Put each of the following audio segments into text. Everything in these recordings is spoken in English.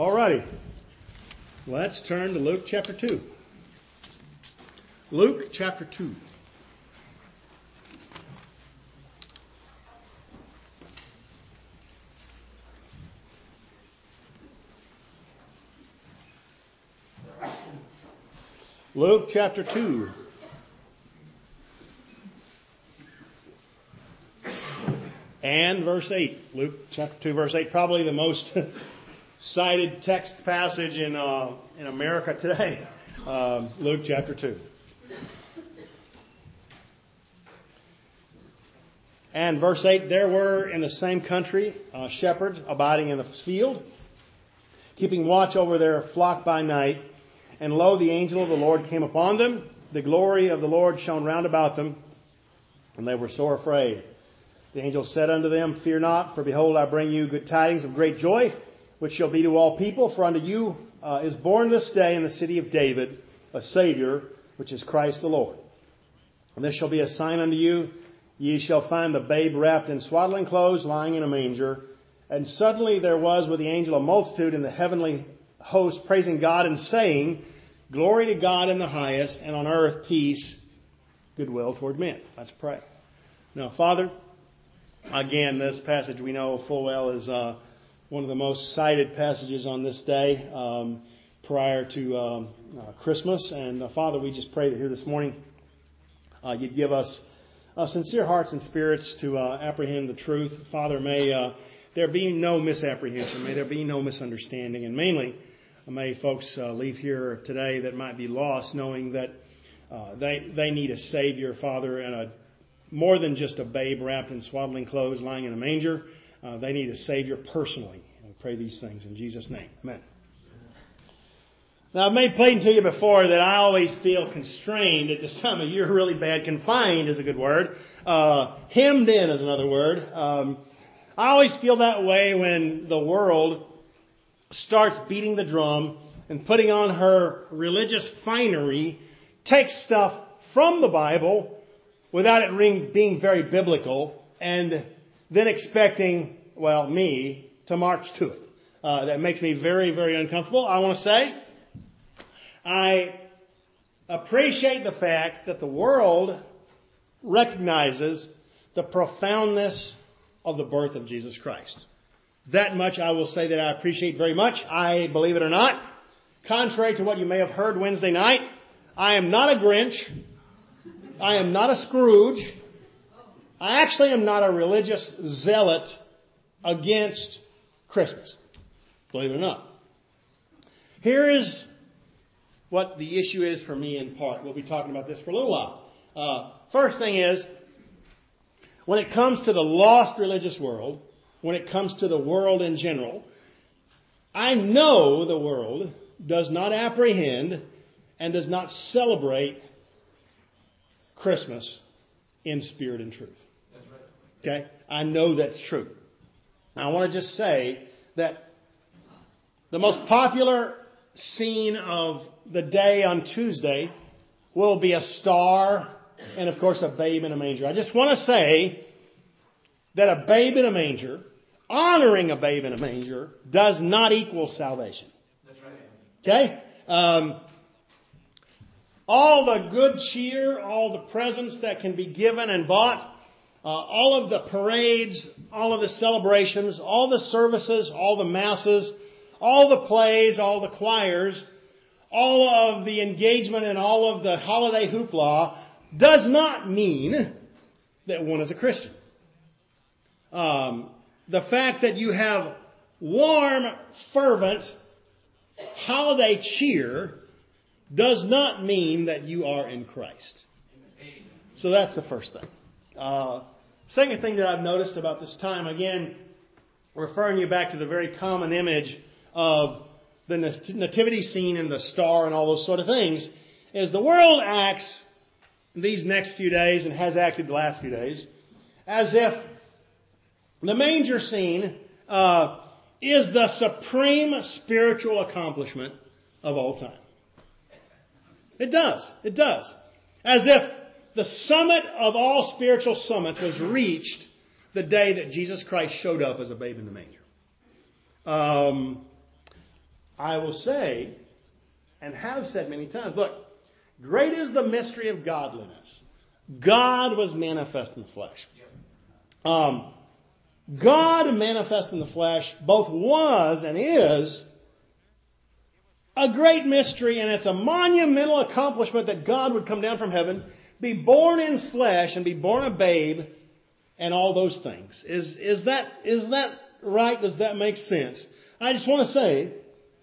Alrighty. Let's turn to Luke chapter 2. Luke chapter 2. Luke chapter 2. And verse 8. Luke chapter 2, verse 8. Probably the most cited text passage in America today. Luke chapter 2. And verse 8. There were in the same country shepherds abiding in the field, keeping watch over their flock by night. And lo, the angel of the Lord came upon them. The glory of the Lord shone round about them, and they were sore afraid. The angel said unto them, Fear not, for behold, I bring you good tidings of great joy, which shall be to all people. For unto you is born this day in the city of David a Savior, which is Christ the Lord. And this shall be a sign unto you. Ye shall find the babe wrapped in swaddling clothes, lying in a manger. And suddenly there was with the angel a multitude in the heavenly host, praising God and saying, Glory to God in the highest, and on earth peace, goodwill toward men. Let's pray. Now, Father, again, this passage we know full well is one of the most cited passages on this day prior to Christmas. And Father, we just pray that here this morning you'd give us sincere hearts and spirits to apprehend the truth. Father, may there be no misapprehension. May there be no misunderstanding. And mainly, may folks leave here today that might be lost, knowing that they need a Savior, Father, and more than just a babe wrapped in swaddling clothes lying in a manger. They need a Savior personally. And we pray these things in Jesus' name. Amen. Now, I've made plain to you before that I always feel constrained at this time of year, really bad. Confined is a good word. Hemmed in is another word. I always feel that way when the world starts beating the drum and putting on her religious finery, takes stuff from the Bible without it being very biblical, and then expecting, me to march to it. That makes me very, very uncomfortable. I want to say, I appreciate the fact that the world recognizes the profoundness of the birth of Jesus Christ. That much I will say that I appreciate very much. I, believe it or not, contrary to what you may have heard Wednesday night, I am not a Grinch. I am not a Scrooge. I actually am not a religious zealot against Christmas. Believe it or not. Here is what the issue is for me in part. We'll be talking about this for a little while. First thing is, when it comes to the lost religious world, when it comes to the world in general, I know the world does not apprehend and does not celebrate Christmas in spirit and truth. That's right. Okay? I know that's true. Now, I want to just say that the most popular scene of the day on Tuesday will be a star and, of course, a babe in a manger. I just want to say that a babe in a manger, honoring a babe in a manger, does not equal salvation. That's right. Okay? All the good cheer, all the presents that can be given and bought, all of the parades, all of the celebrations, all the services, all the masses, all the plays, all the choirs, all of the engagement and all of the holiday hoopla does not mean that one is a Christian. The fact that you have warm, fervent holiday cheer does not mean that you are in Christ. So that's the first thing. Second thing that I've noticed about this time, again, referring you back to the very common image of the nativity scene and the star and all those sort of things, is the world acts these next few days and has acted the last few days as if the manger scene is the supreme spiritual accomplishment of all time. It does. It does. As if the summit of all spiritual summits was reached the day that Jesus Christ showed up as a babe in the manger. I will say, and have said many times, look, great is the mystery of godliness. God was manifest in the flesh. God manifest in the flesh both was and is a great mystery, and it's a monumental accomplishment that God would come down from heaven, be born in flesh, and be born a babe, and all those things. Is that right? Does that make sense? I just want to say,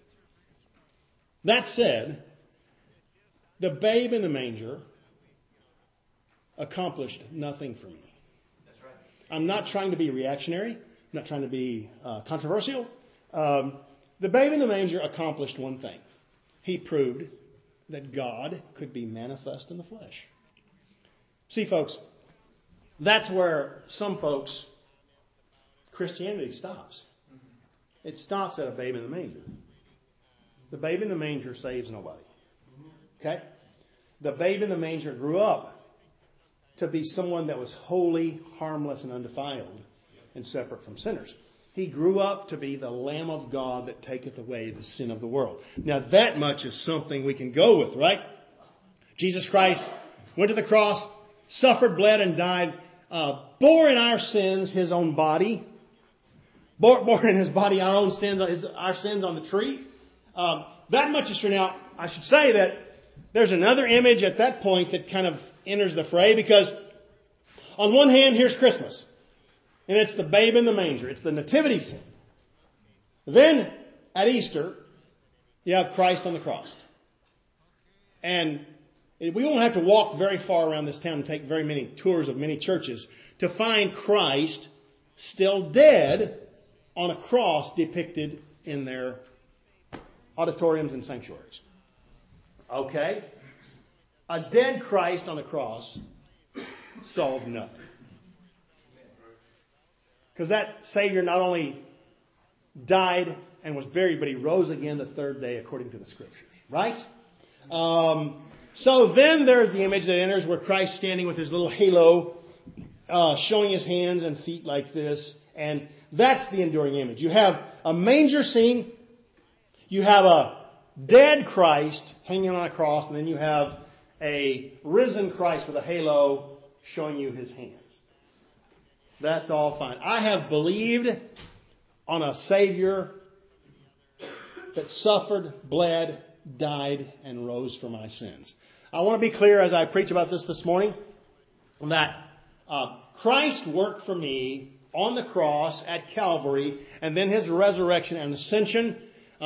that said, the babe in the manger accomplished nothing for me. I'm not trying to be reactionary. I'm not trying to be controversial. The babe in the manger accomplished one thing. He proved that God could be manifest in the flesh. See, folks, that's where some folks' Christianity stops. It stops at a babe in the manger. The babe in the manger saves nobody. Okay? The babe in the manger grew up to be someone that was holy, harmless, and undefiled, and separate from sinners. He grew up to be the Lamb of God that taketh away the sin of the world. Now that much is something we can go with, right? Jesus Christ went to the cross, suffered, bled, and died, bore in our sins His own body, bore in His body our own sins, our sins on the tree. That much is true. Now, I should say that there's another image at that point that kind of enters the fray, because on one hand, here's Christmas. And it's the babe in the manger. It's the nativity scene. Then, at Easter, you have Christ on the cross. And we won't have to walk very far around this town and take very many tours of many churches to find Christ still dead on a cross depicted in their auditoriums and sanctuaries. Okay? A dead Christ on the cross solved nothing. Because that Savior not only died and was buried, but He rose again the third day according to the Scriptures. Right? So then there's the image that enters where Christ's standing with His little halo, showing His hands and feet like this. And that's the enduring image. You have a manger scene. You have a dead Christ hanging on a cross. And then you have a risen Christ with a halo showing you His hands. That's all fine. I have believed on a Savior that suffered, bled, died, and rose for my sins. I want to be clear as I preach about this morning that Christ's work for me on the cross at Calvary and then His resurrection and ascension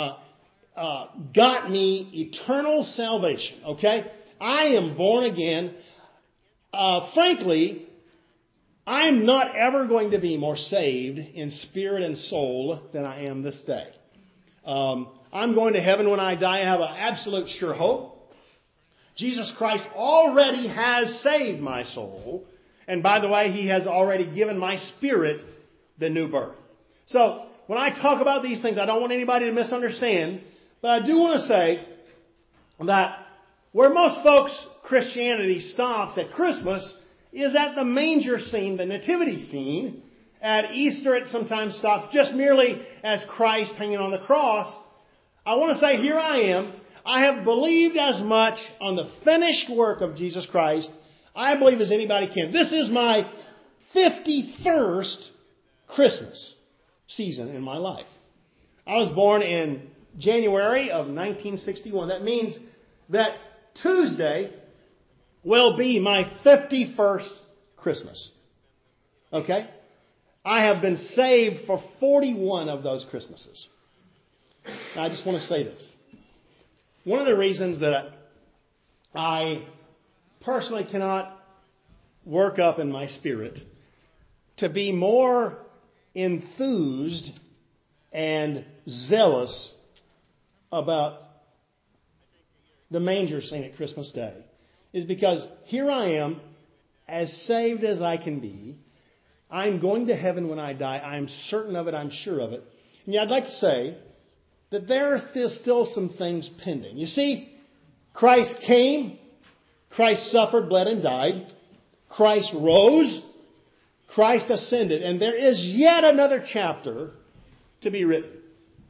got me eternal salvation. Okay? I am born again. Frankly, I'm not ever going to be more saved in spirit and soul than I am this day. I'm going to heaven when I die. I have an absolute sure hope. Jesus Christ already has saved my soul. And by the way, He has already given my spirit the new birth. So, when I talk about these things, I don't want anybody to misunderstand. But I do want to say that where most folks' Christianity stops at Christmas is at the manger scene, the nativity scene. At Easter, it sometimes stops just merely as Christ hanging on the cross. I want to say, here I am. I have believed as much on the finished work of Jesus Christ, I believe, as anybody can. This is my 51st Christmas season in my life. I was born in January of 1961. That means that Tuesday will be my 51st Christmas. Okay? I have been saved for 41 of those Christmases. Now, I just want to say this. One of the reasons that I personally cannot work up in my spirit to be more enthused and zealous about the manger scene at Christmas Day is because here I am, as saved as I can be. I'm going to heaven when I die. I'm certain of it. I'm sure of it. And yet I'd like to say that there are still some things pending. You see, Christ came. Christ suffered, bled, and died. Christ rose. Christ ascended. And there is yet another chapter to be written.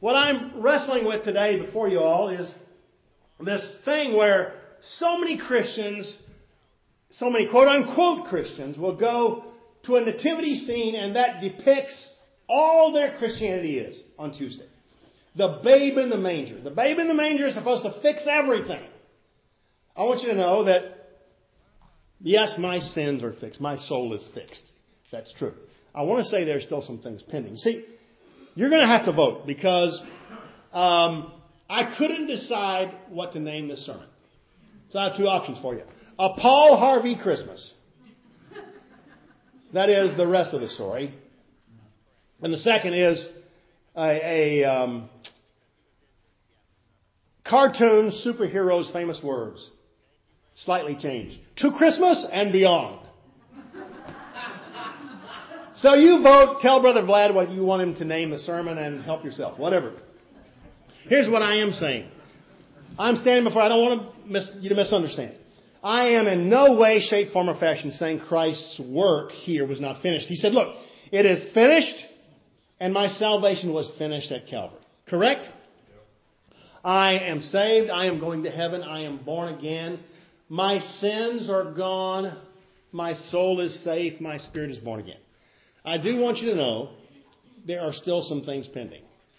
what I'm wrestling with today before you all is this thing where so many Christians, so many quote-unquote Christians, will go to a nativity scene and that depicts all their Christianity is on Tuesday. The babe in the manger. The babe in the manger is supposed to fix everything. I want you to know that, yes, my sins are fixed. My soul is fixed. That's true. I want to say there's still some things pending. See, you're going to have to vote because I couldn't decide what to name this sermon. So I have two options for you. A Paul Harvey Christmas. That is the rest of the story. And the second is a cartoon superheroes' famous words. Slightly changed. To Christmas and beyond. So you vote, tell Brother Vlad what you want him to name the sermon and help yourself. Whatever. Here's what I am saying. I'm standing before, I don't want you to misunderstand. I am in no way, shape, form, or fashion saying Christ's work here was not finished. He said, look, it is finished and my salvation was finished at Calvary. Correct? I am saved. I am going to heaven. I am born again. My sins are gone. My soul is safe. My spirit is born again. I do want you to know there are still some things pending.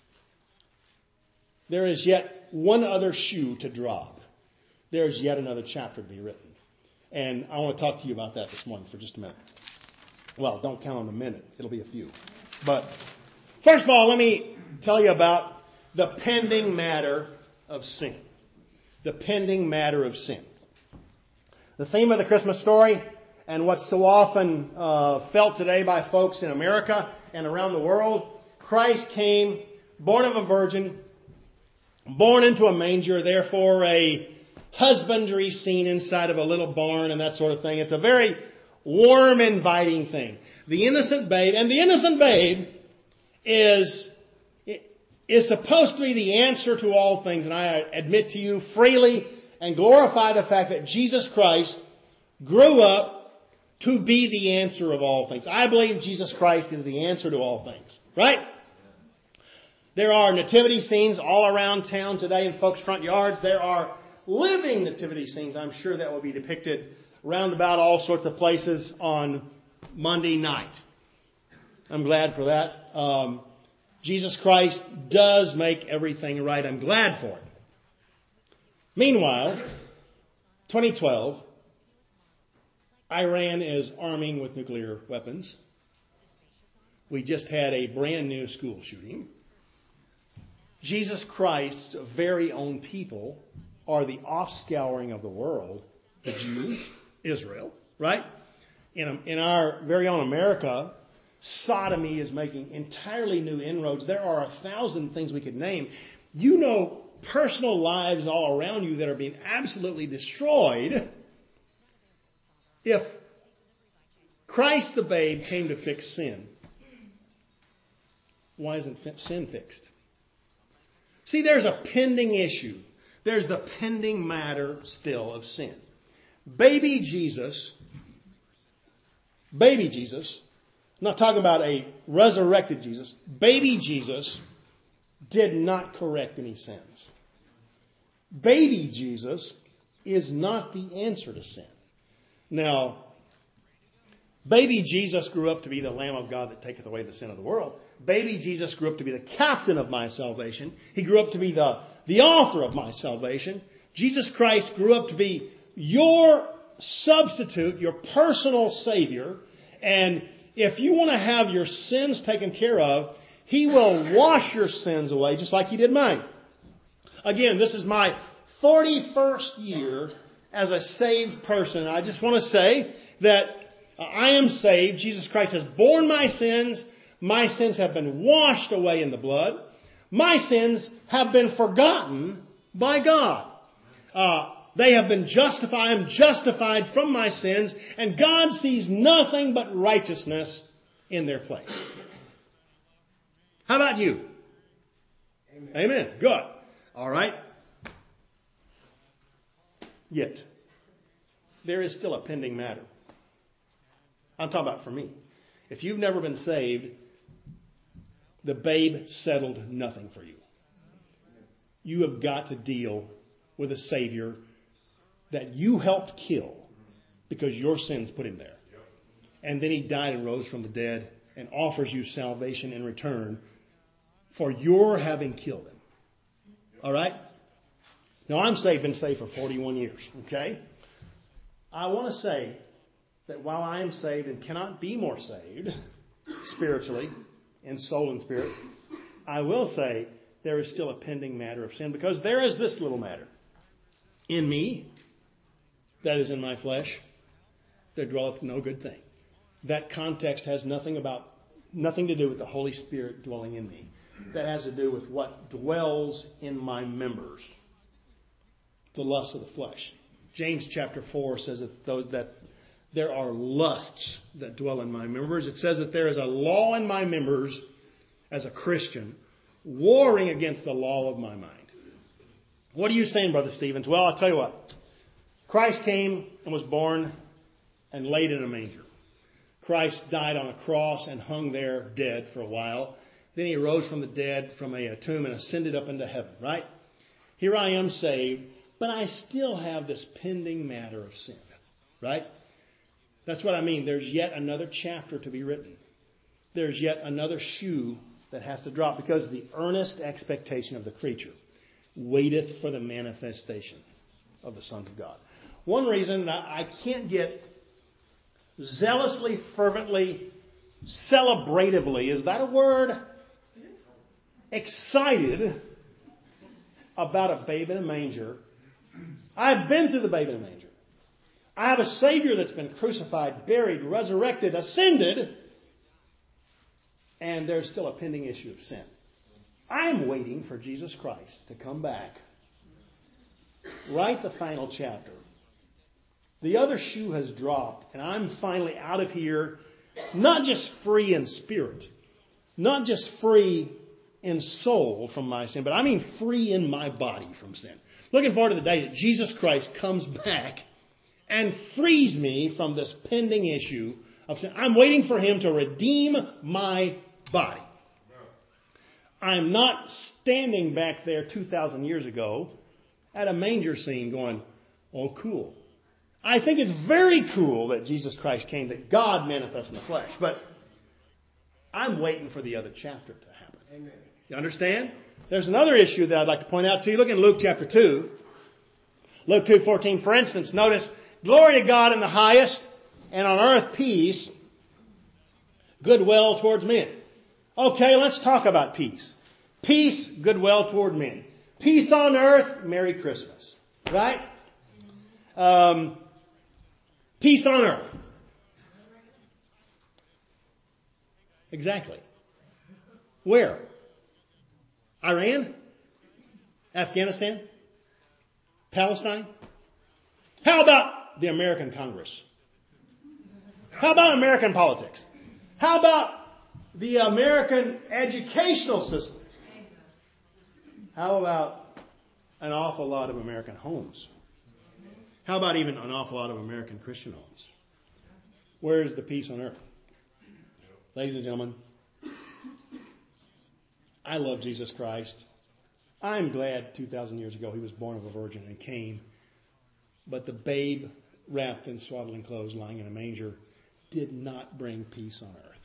There is yet one other shoe to drop. There is yet another chapter to be written. And I want to talk to you about that this morning for just a minute. Well, don't count on a minute. It'll be a few. But first of all, let me tell you about the pending matter of sin. The pending matter of sin. The theme of the Christmas story and what's so often felt today by folks in America and around the world. Christ came, born of a virgin, born into a manger, therefore a husbandry scene inside of a little barn and that sort of thing. It's a very warm, inviting thing. The innocent babe, and the innocent babe is supposed to be the answer to all things. And I admit to you freely and glorify the fact that Jesus Christ grew up to be the answer of all things. I believe Jesus Christ is the answer to all things. Right? There are nativity scenes all around town today in folks' front yards. There are living nativity scenes, I'm sure, that will be depicted round about all sorts of places on Monday night. I'm glad for that. Jesus Christ does make everything right. I'm glad for it. Meanwhile, 2012, Iran is arming with nuclear weapons. We just had a brand new school shooting. Jesus Christ's very own people are the offscouring of the world, the Jews, Israel, right? In our very own America, sodomy is making entirely new inroads. There are 1,000 things we could name. You know personal lives all around you that are being absolutely destroyed. If Christ the babe came to fix sin, why isn't sin fixed? See, there's a pending issue. There's the pending matter still of sin. Baby Jesus, I'm not talking about a resurrected Jesus. Baby Jesus did not correct any sins. Baby Jesus is not the answer to sin. Now, baby Jesus grew up to be the Lamb of God that taketh away the sin of the world. Baby Jesus grew up to be the captain of my salvation. He grew up to be the author of my salvation. Jesus Christ grew up to be your substitute, your personal Savior. And if you want to have your sins taken care of, He will wash your sins away just like He did mine. Again, this is my 41st year as a saved person. I just want to say that I am saved. Jesus Christ has borne my sins. My sins have been washed away in the blood. My sins have been forgotten by God. They have been justified. I am justified from my sins. And God sees nothing but righteousness in their place. How about you? Amen. Good. All right. Yet, there is still a pending matter. I'm talking about for me. If you've never been saved, the babe settled nothing for you. you have got to deal with a Savior that you helped kill because your sins put him there. And then he died and rose from the dead and offers you salvation in return for your having killed him. All right? Now, I'm saved, been saved for 41 years. Okay? I want to say that while I am saved and cannot be more saved spiritually, in soul and spirit, I will say there is still a pending matter of sin, because there is this little matter in me, that is in my flesh, there dwelleth no good thing. That context has nothing to do with the Holy Spirit dwelling in me. That has to do with what dwells in my members, the lust of the flesh. James chapter 4 says that there are lusts that dwell in my members. It says that there is a law in my members as a Christian, warring against the law of my mind. What are you saying, Brother Stevens? Well, I'll tell you what. Christ came and was born and laid in a manger. Christ died on a cross and hung there dead for a while. Then he arose from the dead from a tomb and ascended up into heaven, right? Here I am saved, but I still have this pending matter of sin, right? That's what I mean. There's yet another chapter to be written. There's yet another shoe that has to drop, because the earnest expectation of the creature waiteth for the manifestation of the sons of God. One reason that I can't get zealously, fervently, celebratively, is that a word? Excited about a babe in a manger. I've been through the babe in a manger. I have a Savior that's been crucified, buried, resurrected, ascended, and there's still a pending issue of sin. I'm waiting for Jesus Christ to come back, write the final chapter. The other shoe has dropped, and I'm finally out of here, not just free in spirit, not just free in soul from my sin, but I mean free in my body from sin. Looking forward to the day that Jesus Christ comes back and frees me from this pending issue of sin. I'm waiting for him to redeem my body. I'm not standing back there 2,000 years ago at a manger scene going, oh, cool. I think it's very cool that Jesus Christ came, that God manifests in the flesh. But I'm waiting for the other chapter to happen. Amen. You understand? There's another issue that I'd like to point out to you. Look in Luke chapter 2. Luke 2:14, for instance, notice, glory to God in the highest, and on earth peace, goodwill towards men. Okay, let's talk about peace. Peace, goodwill toward men. Peace on earth, Merry Christmas. Right? Peace on earth. Exactly. Where? Iran? Afghanistan? Palestine? How about the American Congress? How about American politics? How about the American educational system? How about an awful lot of American homes? How about even an awful lot of American Christian homes? Where is the peace on earth? Ladies and gentlemen, I love Jesus Christ. I'm glad 2,000 years ago he was born of a virgin and came. But the babe wrapped in swaddling clothes lying in a manger did not bring peace on earth.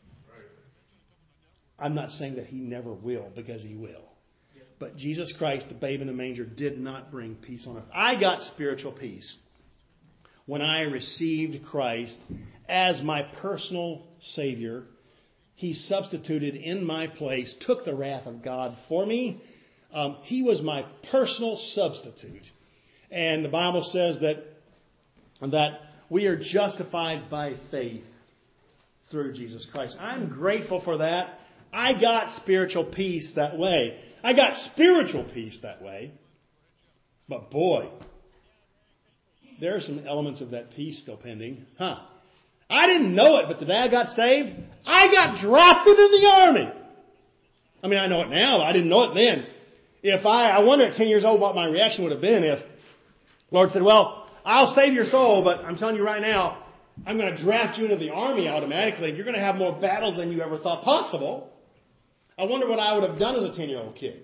I'm not saying that he never will, because he will. But Jesus Christ, the babe in the manger, did not bring peace on earth. I got spiritual peace when I received Christ as my personal Savior. He substituted in my place, took the wrath of God for me. He was my personal substitute. And the Bible says that we are justified by faith through Jesus Christ. I'm grateful for that. I got spiritual peace that way. I got spiritual peace that way. But boy, there are some elements of that peace still pending. I didn't know it, but the day I got saved, I got drafted in the army. I mean, I know it now. I didn't know it then. I wonder at 10 years old what my reaction would have been if the Lord said, well, I'll save your soul, but I'm telling you right now, I'm going to draft you into the army automatically, and you're going to have more battles than you ever thought possible. I wonder what I would have done as a 10-year-old kid.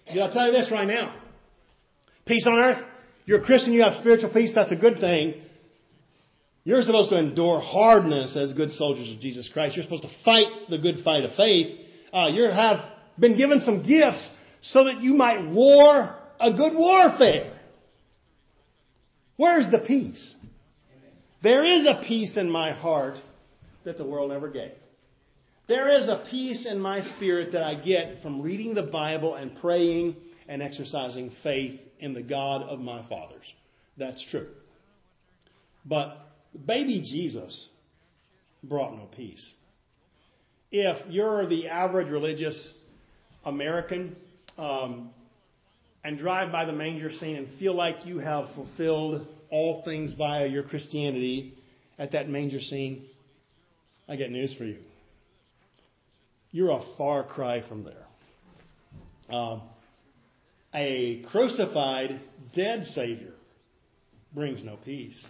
I'll tell you this right now. Peace on earth. You're a Christian, you have spiritual peace, that's a good thing. You're supposed to endure hardness as good soldiers of Jesus Christ. You're supposed to fight the good fight of faith. You have been given some gifts so that you might war a good warfare. Where's the peace? There is a peace in my heart that the world never gave. There is a peace in my spirit that I get from reading the Bible and praying and exercising faith in the God of my fathers. That's true. But baby Jesus brought no peace. If you're the average religious American and drive by the manger scene and feel like you have fulfilled all things via your Christianity at that manger scene, I got news for you. You're a far cry from there. A crucified, dead Savior brings no peace.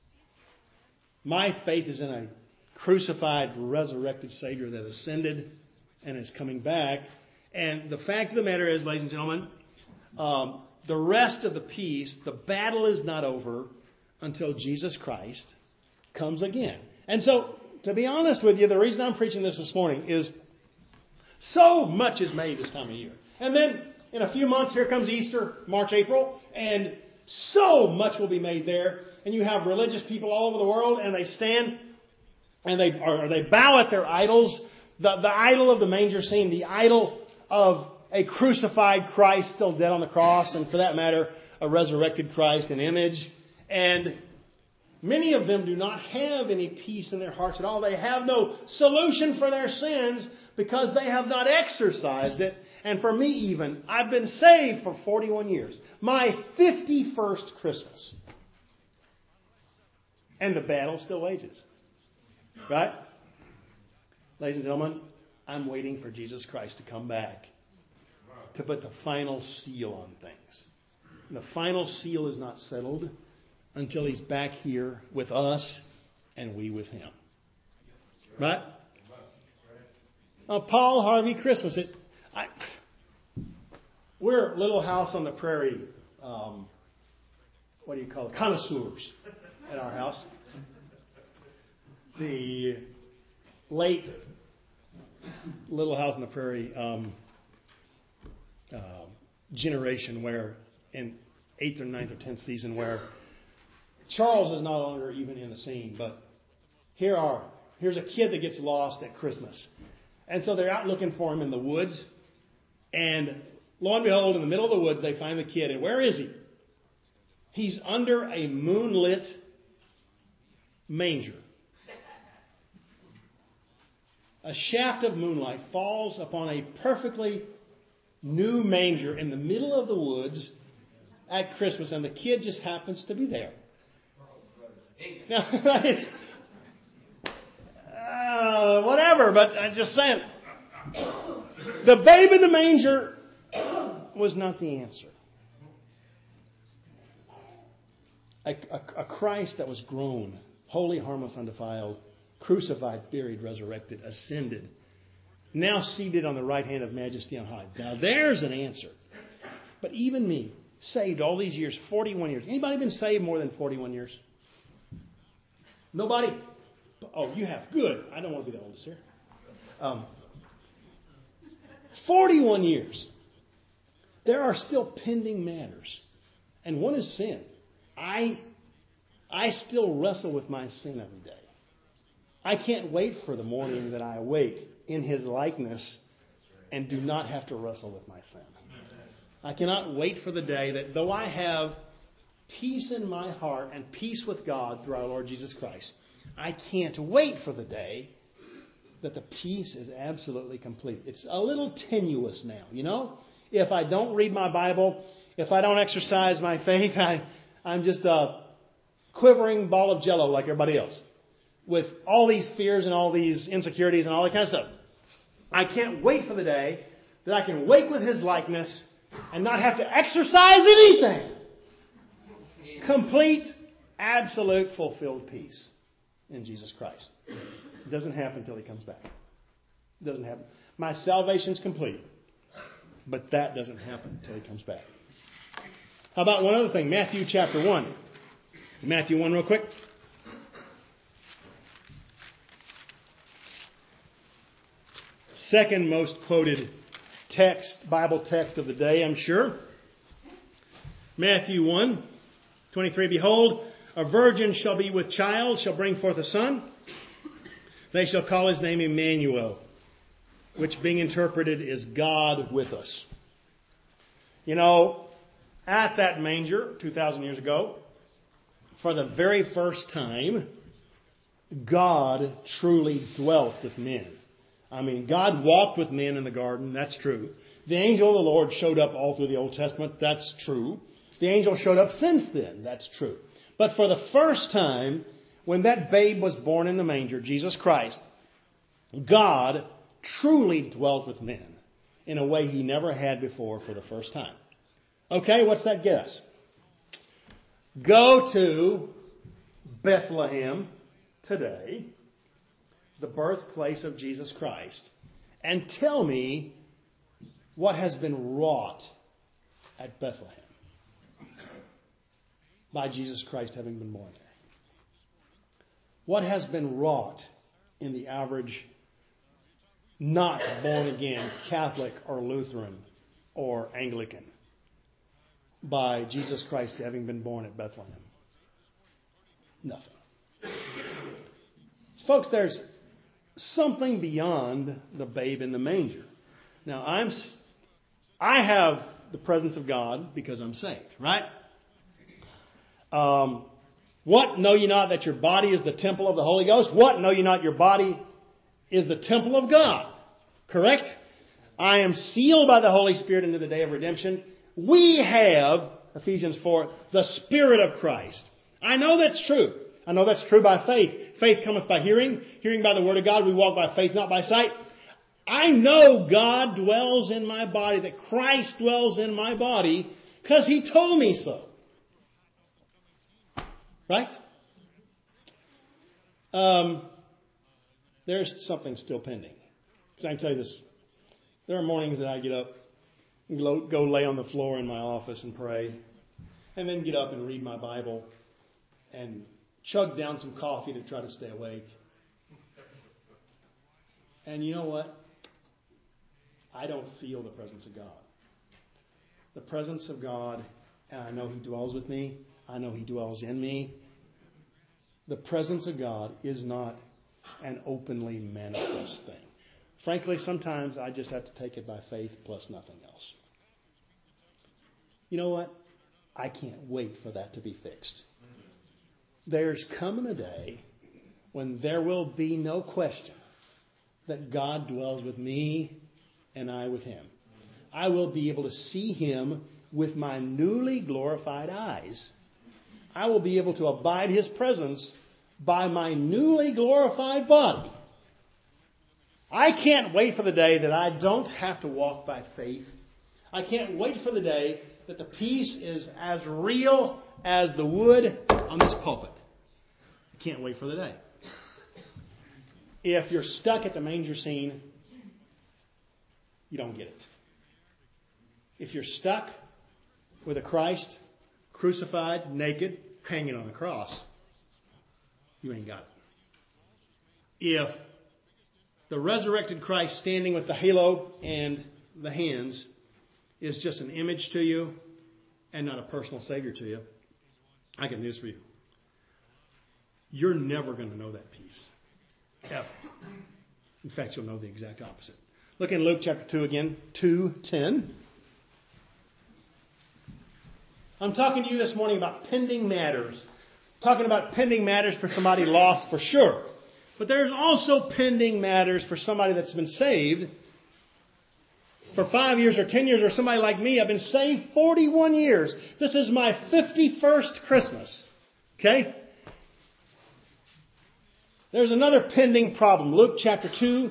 My faith is in a crucified, resurrected Savior that ascended and is coming back. And the fact of the matter is, ladies and gentlemen, the rest of the peace, the battle is not over until Jesus Christ comes again. And so, to be honest with you, the reason I'm preaching this morning is so much is made this time of year. And then in a few months, here comes Easter, March, April, and so much will be made there. And you have religious people all over the world, and they stand and they bow at their idols. The idol of the manger scene, the idol of a crucified Christ still dead on the cross, and for that matter, a resurrected Christ in image. And many of them do not have any peace in their hearts at all. They have no solution for their sins because they have not exercised it. And for me even, I've been saved for 41 years. My 51st Christmas. And the battle still wages. Right? Ladies and gentlemen, I'm waiting for Jesus Christ to come back to put the final seal on things. And the final seal is not settled until He's back here with us and we with Him. Right? Paul Harvey Christmas. We're a little house on the prairie, what do you call it? Connoisseurs at our house. The late Little House on the Prairie generation where in 8th or 9th or 10th season where Charles is no longer even in the scene, but here's a kid that gets lost at Christmas. And so they're out looking for him in the woods, and lo and behold, in the middle of the woods, they find the kid. And where is he? He's under a moonlit manger. A shaft of moonlight falls upon a perfectly new manger in the middle of the woods at Christmas, and the kid just happens to be there. Now, it's whatever, but I'm just saying, the babe in the manger was not the answer. A Christ that was grown, holy, harmless, undefiled, crucified, buried, resurrected, ascended, now seated on the right hand of majesty on high. Now there's an answer. But even me, saved all these years, 41 years. Anybody been saved more than 41 years? Nobody? Oh, you have. Good. I don't want to be the oldest here. 41 years. There are still pending matters. And one is sin. I still wrestle with my sin every day. I can't wait for the morning that I awake in His likeness and do not have to wrestle with my sin. I cannot wait for the day that though I have peace in my heart and peace with God through our Lord Jesus Christ, I can't wait for the day that the peace is absolutely complete. It's a little tenuous now, you know? If I don't read my Bible, if I don't exercise my faith, I'm just a quivering ball of jello like everybody else, with all these fears and all these insecurities and all that kind of stuff. I can't wait for the day that I can wake with His likeness and not have to exercise anything. Complete, absolute, fulfilled peace in Jesus Christ. It doesn't happen until He comes back. It doesn't happen. My salvation's complete. But that doesn't happen until he comes back. How about one other thing? Matthew chapter 1. Matthew 1 real quick. Second most quoted text, Bible text of the day, I'm sure. Matthew 1:23. Behold, a virgin shall be with child, shall bring forth a son. They shall call his name Emmanuel, which being interpreted is God with us. You know, at that manger 2,000 years ago, for the very first time, God truly dwelt with men. I mean, God walked with men in the garden. That's true. The angel of the Lord showed up all through the Old Testament. That's true. The angel showed up since then. That's true. But for the first time, when that babe was born in the manger, Jesus Christ, God truly dwelt with men in a way he never had before for the first time. Okay, what's that guess? Go to Bethlehem today, the birthplace of Jesus Christ, and tell me what has been wrought at Bethlehem by Jesus Christ having been born there. What has been wrought in the average not born again Catholic or Lutheran or Anglican by Jesus Christ having been born at Bethlehem? Nothing. So folks, there's something beyond the babe in the manger. Now, I have the presence of God because I'm saved, right? What? Know ye not that your body is the temple of the Holy Ghost? What? Know ye not your body is the temple of God? Correct? I am sealed by the Holy Spirit into the day of redemption. We have, Ephesians 4, the Spirit of Christ. I know that's true. I know that's true by faith. Faith cometh by hearing, hearing by the word of God. We walk by faith, not by sight. I know God dwells in my body, that Christ dwells in my body, because He told me so. Right? There's something still pending. Because I can tell you this. There are mornings that I get up and go lay on the floor in my office and pray. And then get up and read my Bible. And chug down some coffee to try to stay awake. And you know what? I don't feel the presence of God. The presence of God, and I know He dwells with me. I know He dwells in me. The presence of God is not an openly manifest thing. Frankly, sometimes I just have to take it by faith plus nothing else. You know what? I can't wait for that to be fixed. There's coming a day when there will be no question that God dwells with me and I with Him. I will be able to see Him with my newly glorified eyes. I will be able to abide His presence by my newly glorified body. I can't wait for the day that I don't have to walk by faith. I can't wait for the day that the peace is as real as the wood on this pulpit. I can't wait for the day. If you're stuck at the manger scene, you don't get it. If you're stuck with a Christ crucified, naked, hanging on a cross, you ain't got it. If the resurrected Christ standing with the halo and the hands is just an image to you and not a personal Savior to you, I got news for you. You're never going to know that peace. Ever. In fact, you'll know the exact opposite. Look in Luke chapter 2 again, 2:10. I'm talking to you this morning about pending matters. Talking about pending matters for somebody lost for sure. But there's also pending matters for somebody that's been saved for 5 years or 10 years, or somebody like me. I've been saved 41 years. This is my 51st Christmas. Okay? There's another pending problem. Luke chapter 2,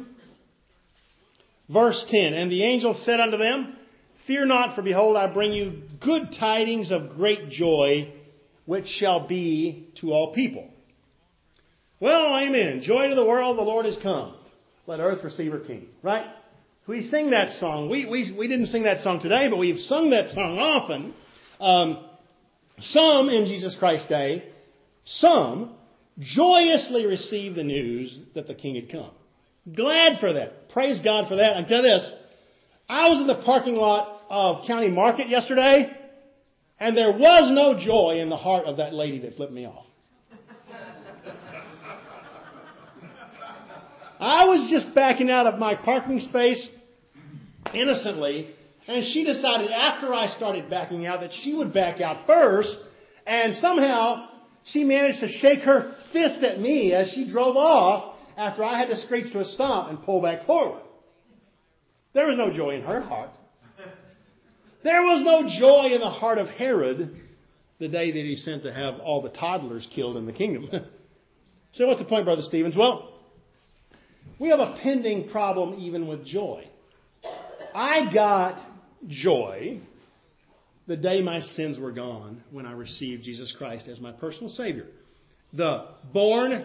verse 10. And the angel said unto them, Fear not, for behold, I bring you good tidings of great joy, which shall be to all people. Well, amen. Joy to the world, the Lord is come. Let earth receive her King. Right? We sing that song. We didn't sing that song today, but we've sung that song often. Some in Jesus Christ's day, some joyously received the news that the King had come. Glad for that. Praise God for that. I tell you this, I was in the parking lot of County Market yesterday, and there was no joy in the heart of that lady that flipped me off. I was just backing out of my parking space innocently, and she decided after I started backing out that she would back out first, and somehow she managed to shake her fist at me as she drove off after I had to screech to a stop and pull back forward. There was no joy in her heart. There was no joy in the heart of Herod the day that he sent to have all the toddlers killed in the kingdom. So what's the point, Brother Stevens? Well, we have a pending problem even with joy. I got joy the day my sins were gone when I received Jesus Christ as my personal Savior. The born,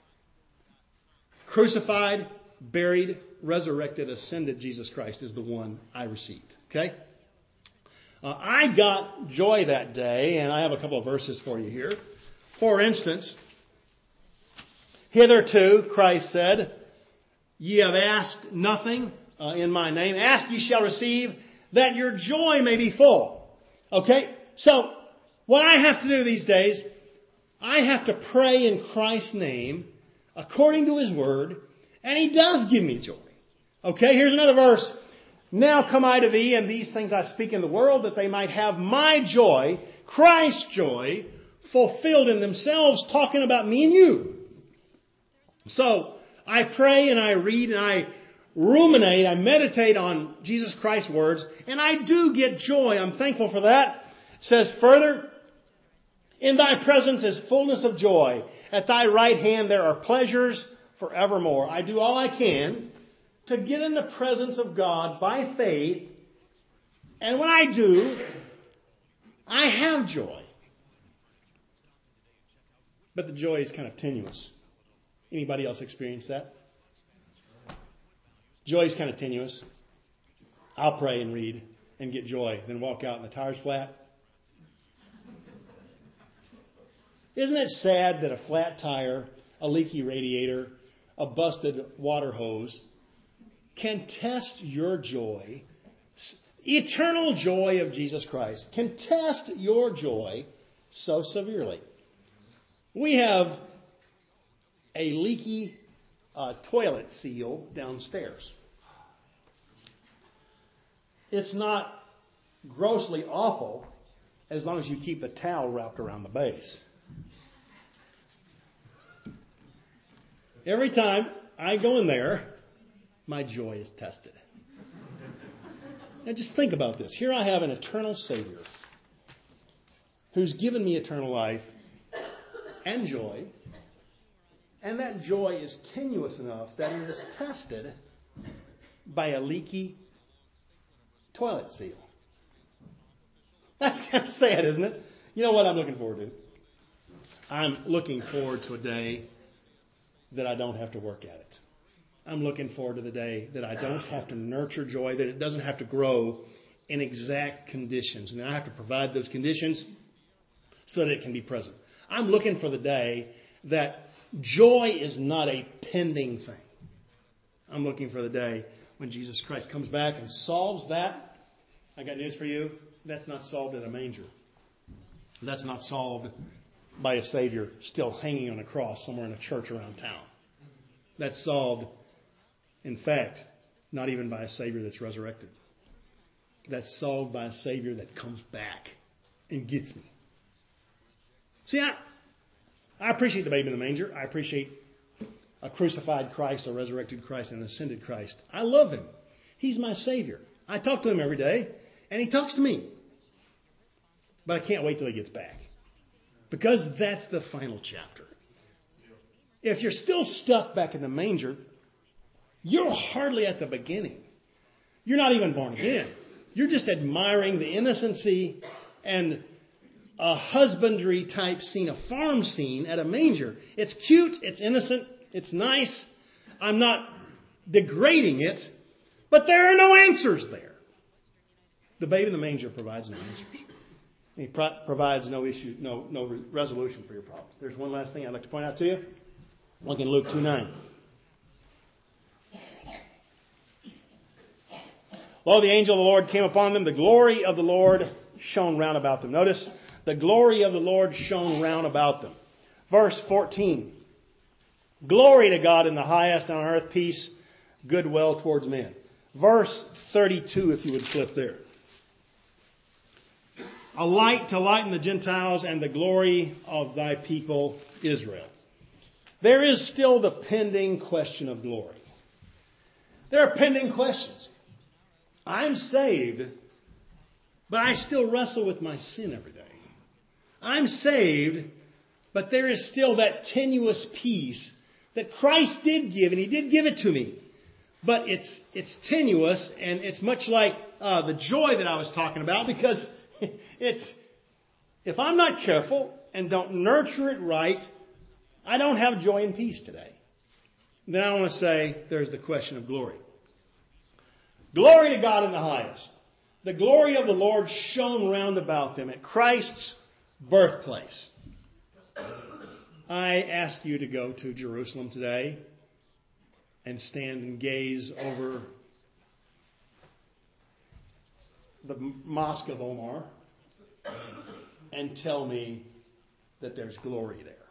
crucified, buried, resurrected, ascended Jesus Christ is the one I received. Okay? I got joy that day, and I have a couple of verses for you here. For instance, hitherto, Christ said, ye have asked nothing in my name. Ask, ye shall receive, that your joy may be full. Okay? So, what I have to do these days, I have to pray in Christ's name, according to His Word, and He does give me joy. Okay? Here's another verse. Now come I to thee, and these things I speak in the world, that they might have my joy, Christ's joy, fulfilled in themselves, talking about me and you. So, I pray and I read and I ruminate, I meditate on Jesus Christ's words, and I do get joy. I'm thankful for that. It says further, in thy presence is fullness of joy. At thy right hand there are pleasures forevermore. I do all I can to get in the presence of God by faith. And when I do, I have joy. But the joy is kind of tenuous. Anybody else experience that? Joy is kind of tenuous. I'll pray and read and get joy, then walk out and the tire's flat. Isn't it sad that a flat tire, a leaky radiator, a busted water hose can test your joy, eternal joy of Jesus Christ, can test your joy so severely? We have a leaky toilet seal downstairs. It's not grossly awful as long as you keep the towel wrapped around the base. Every time I go in there, my joy is tested. Now just think about this. Here I have an eternal Savior who's given me eternal life and joy. And that joy is tenuous enough that it is tested by a leaky toilet seal. That's kind of sad, isn't it? You know what I'm looking forward to? I'm looking forward to a day that I don't have to work at it. I'm looking forward to the day that I don't have to nurture joy, that it doesn't have to grow in exact conditions. And I have to provide those conditions so that it can be present. I'm looking for the day that joy is not a pending thing. I'm looking for the day when Jesus Christ comes back and solves that. I got news for you. That's not solved in a manger. That's not solved by a Savior still hanging on a cross somewhere in a church around town. That's solved, in fact, not even by a Savior that's resurrected. That's solved by a Savior that comes back and gets me. See, I appreciate the baby in the manger. I appreciate a crucified Christ, a resurrected Christ, and an ascended Christ. I love Him. He's my Savior. I talk to Him every day, and He talks to me. But I can't wait till He gets back. Because that's the final chapter. If you're still stuck back in the manger, you're hardly at the beginning. You're not even born again. You're just admiring the innocency and a husbandry type scene, a farm scene at a manger. It's cute, it's innocent, it's nice. I'm not degrading it, But there are no answers there. The babe in the manger provides no answers. He provides no issue, no resolution for your problems. There's one last thing I'd like to point out to you. Look in Luke 2:9. Lo, the angel of the Lord came upon them. The glory of the Lord shone round about them. Notice, the glory of the Lord shone round about them. Verse 14. Glory to God in the highest, and on earth peace, goodwill towards men. Verse 32, if you would flip there. A light to lighten the Gentiles and the glory of thy people Israel. There is still the pending question of glory. There are pending questions. I'm saved, but I still wrestle with my sin every day. I'm saved, but there is still that tenuous peace that Christ did give, and He did give it to me. But it's tenuous, and it's much like the joy that I was talking about, because if I'm not careful and don't nurture it right, I don't have joy and peace today. Then I want to say there's the question of glory. Glory to God in the highest. The glory of the Lord shone round about them at Christ's birthplace. I ask you to go to Jerusalem today and stand and gaze over the Mosque of Omar and tell me that there's glory there.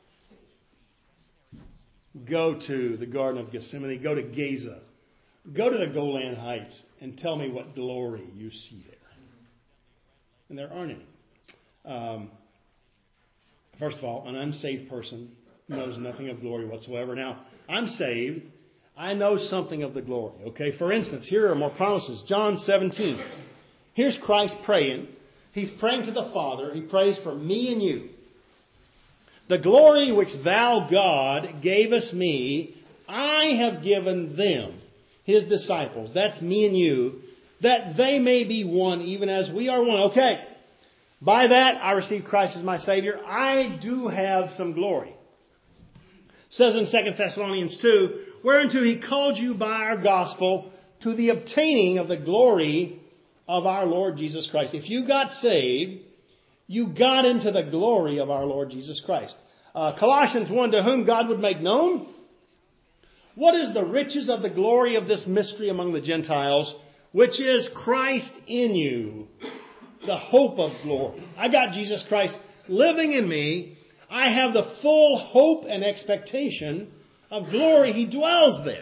Go to the Garden of Gethsemane. Go to Gaza. Go to the Golan Heights and tell me what glory you see there. And there aren't any. First of all, an unsaved person knows nothing of glory whatsoever. Now, I'm saved. I know something of the glory. Okay, for instance, here are more promises. John 17. Here's Christ praying. He's praying to the Father. He prays for me and you. The glory which thou, God, gavest me, I have given them, His disciples. That's me and you. That they may be one, even as we are one. Okay. By that, I received Christ as my Savior. I do have some glory. It says in 2 Thessalonians 2, whereunto He called you by our gospel to the obtaining of the glory of our Lord Jesus Christ. If you got saved, you got into the glory of our Lord Jesus Christ. Colossians 1, to whom God would make known. What is the riches of the glory of this mystery among the Gentiles, which is Christ in you, the hope of glory. I got Jesus Christ living in me. I have the full hope and expectation of glory. He dwells there.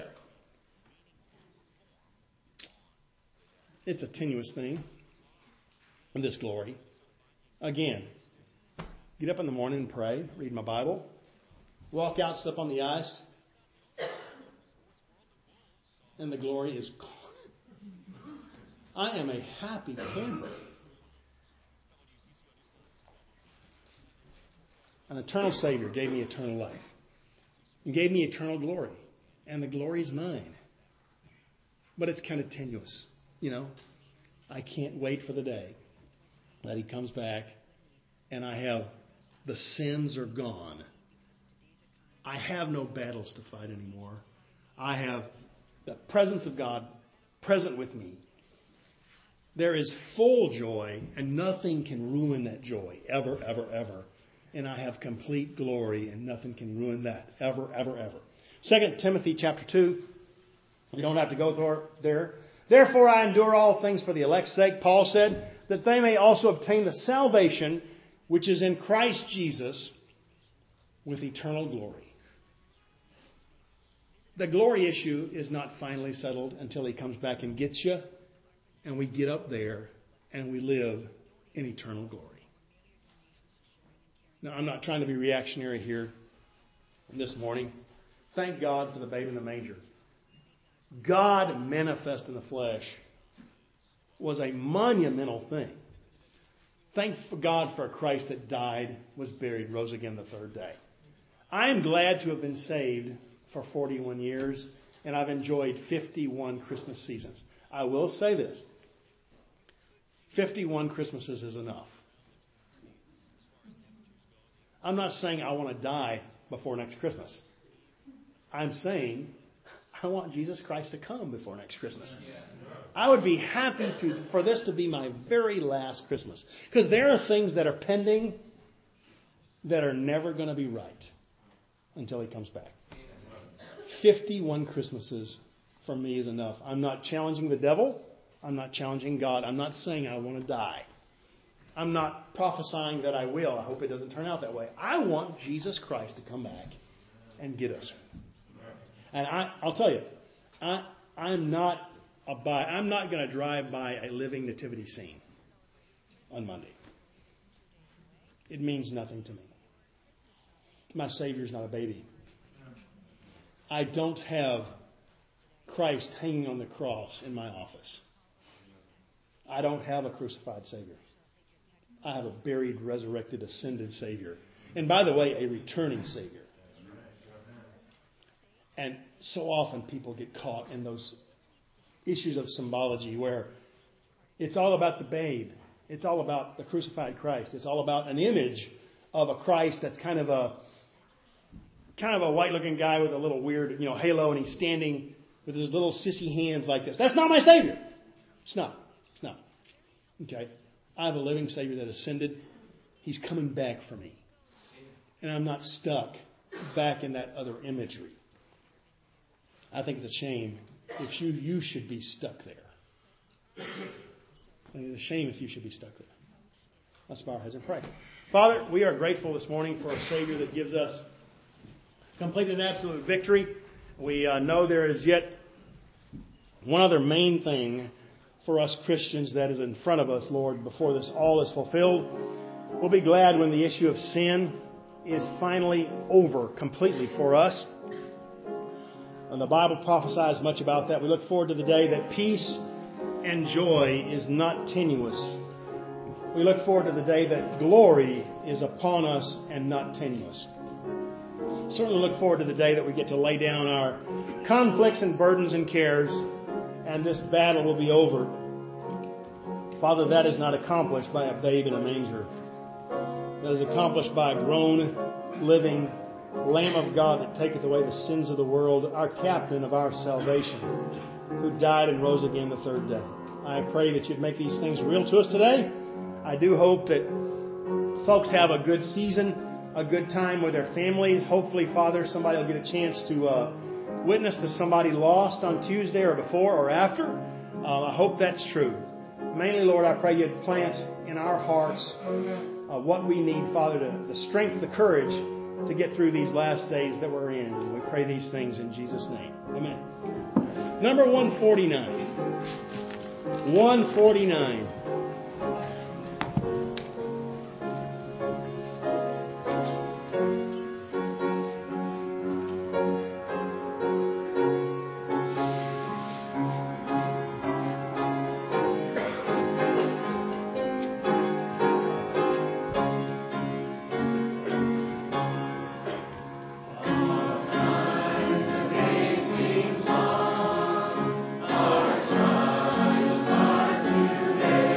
It's a tenuous thing, this glory. Again, get up in the morning and pray, read my Bible, walk out, step on the ice, and the glory is gone. I am a happy camper. An eternal Savior gave me eternal life. He gave me eternal glory. And the glory is mine. But it's kind of tenuous. You know, I can't wait for the day that He comes back and the sins are gone. I have no battles to fight anymore. I have the presence of God present with me. There is full joy, and nothing can ruin that joy, ever, ever, ever. And I have complete glory, and nothing can ruin that, ever, ever, ever. 2 Timothy chapter 2. You don't have to go there. Therefore I endure all things for the elect's sake, Paul said, that they may also obtain the salvation which is in Christ Jesus with eternal glory. The glory issue is not finally settled until He comes back and gets you, and we get up there and we live in eternal glory. Now, I'm not trying to be reactionary here this morning. Thank God for the babe in the manger. God manifest in the flesh was a monumental thing. Thank God for a Christ that died, was buried, rose again the third day. I am glad to have been saved for 41 years, and I've enjoyed 51 Christmas seasons. I will say this. 51 Christmases is enough. I'm not saying I want to die before next Christmas. I'm saying I want Jesus Christ to come before next Christmas. I would be happy for this to be my very last Christmas. Because there are things that are pending that are never going to be right until He comes back. 51 Christmases for me is enough. I'm not challenging the devil. I'm not challenging God. I'm not saying I want to die. I'm not prophesying that I will. I hope it doesn't turn out that way. I want Jesus Christ to come back and get us. And I'll tell you, I'm not going to drive by a living nativity scene on Monday. It means nothing to me. My Savior's not a baby. I don't have Christ hanging on the cross in my office. I don't have a crucified Savior. I have a buried, resurrected, ascended Savior. And by the way, a returning Savior. And so often people get caught in those issues of symbology where it's all about the babe. It's all about the crucified Christ. It's all about an image of a Christ that's kind of a white-looking guy with a little weird, halo, and he's standing with his little sissy hands like this. That's not my Savior. It's not. It's not. Okay? I have a living Savior that ascended. He's coming back for me. And I'm not stuck back in that other imagery. I think it's a shame if you should be stuck there. I think it's a shame if you should be stuck there. Let's bow our heads and pray. Father, we are grateful this morning for a Savior that gives us complete and absolute victory. We know there is yet one other main thing for us Christians that is in front of us, Lord, before this all is fulfilled. We'll be glad when the issue of sin is finally over completely for us. And the Bible prophesies much about that. We look forward to the day that peace and joy is not tenuous. We look forward to the day that glory is upon us and not tenuous. Certainly look forward to the day that we get to lay down our conflicts and burdens and cares, and this battle will be over. Father, that is not accomplished by a babe in a manger. That is accomplished by a grown, living Lamb of God that taketh away the sins of the world, our captain of our salvation, who died and rose again the third day. I pray that you'd make these things real to us today. I do hope that folks have a good season, a good time with their families. Hopefully, Father, somebody will get a chance to witness to somebody lost on Tuesday or before or after. I hope that's true. Mainly, Lord, I pray you'd plant in our hearts what we need, Father, the strength, the courage to get through these last days that we're in. And we pray these things in Jesus' name. Amen. Number 149. 149. Today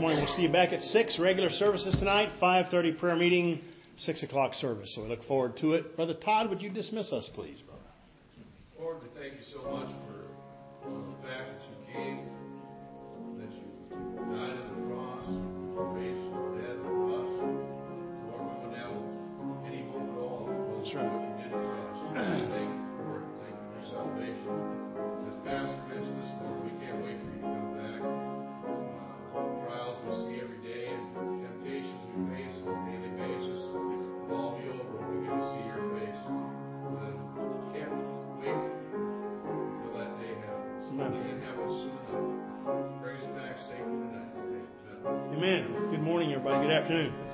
morning. We'll see you back at 6, regular services tonight, 5:30 prayer meeting, 6 o'clock service. So we look forward to it. Brother Todd, would you dismiss us, please, brother? Lord, we thank you so much for the fact that you came, that you died on the cross, raised from the dead on the cross. Lord, we wouldn't have any hope at all. That's right. What you did for us. Thank you for it. Thank you for salvation. As Pastor mentioned this morning, we can't wait for you to come back. Trials we see every day and temptations we face on a daily basis will all be over when we get to see your face. And can't wait until that day happens. Amen. It can't happen soon enough. Bring us back safely tonight. Amen. Good morning, everybody. Good afternoon.